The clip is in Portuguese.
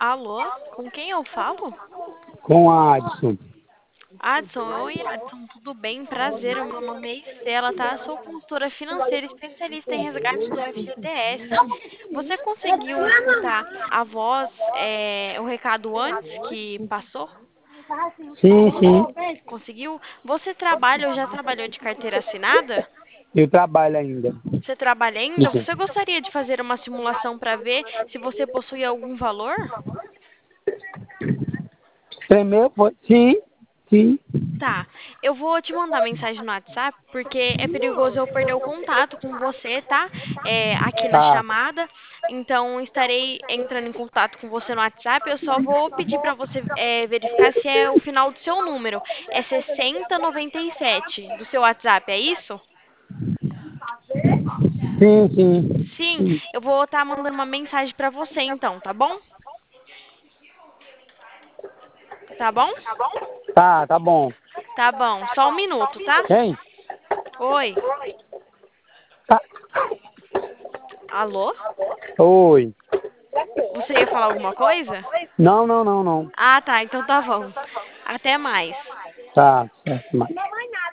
Alô? Com quem eu falo? Com a Adson. Adson, oi Adson, tudo bem? Prazer, o meu nome é Estela, tá? Sou consultora financeira especialista em resgate do FGTS. Você conseguiu escutar a voz, o recado antes que passou? Sim, sim. Conseguiu? Você trabalha ou já trabalhou de carteira assinada? Eu trabalho ainda. Você trabalha ainda? Você gostaria de fazer uma simulação para ver se você possui algum valor? Tremeu, foi? Sim, sim. Tá, eu vou te mandar mensagem no WhatsApp porque é perigoso eu perder o contato com você, tá? Aqui na Tá. chamada. Então, estarei entrando em contato com você no WhatsApp. Eu só vou pedir para você verificar se é o final do seu número. É 6097 do seu WhatsApp, é isso? Sim, sim. Sim, eu vou estar mandando uma mensagem para você então, tá bom? Tá bom? Tá, tá bom. Tá bom, só um minuto, tá? Hein? Oi. Tá. Alô? Oi. Você ia falar alguma coisa? Não, não, não, não. Ah, tá, então tá bom. Até mais. Tá, certo.